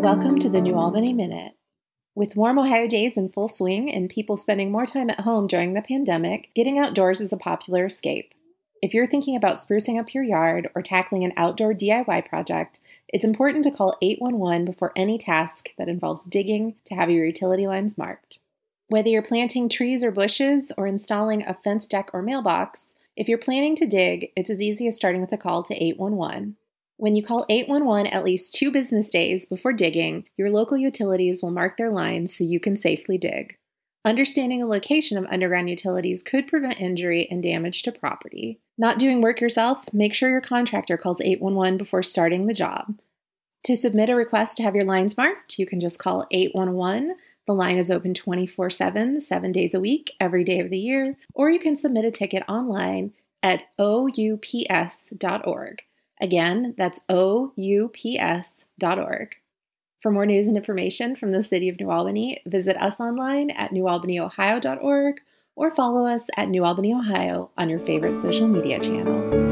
Welcome to the New Albany Minute. With warm Ohio days in full swing and people spending more time at home during the pandemic, getting outdoors is a popular escape. If you're thinking about sprucing up your yard or tackling an outdoor DIY project, it's important to call 811 before any task that involves digging to have your utility lines marked. Whether you're planting trees or bushes or installing a fence deck or mailbox, if you're planning to dig, it's as easy as starting with a call to 811. When you call 811 at least 2 business days before digging, your local utilities will mark their lines so you can safely dig. Understanding the location of underground utilities could prevent injury and damage to property. Not doing work yourself? Make sure your contractor calls 811 before starting the job. To submit a request to have your lines marked, you can just call 811. The line is open 24/7, 7 days a week, every day of the year, or you can submit a ticket online at oups.org. Again, that's oups.org. For more news and information from the City of New Albany, visit us online at newalbanyohio.org or follow us at New Albany, Ohio on your favorite social media channel.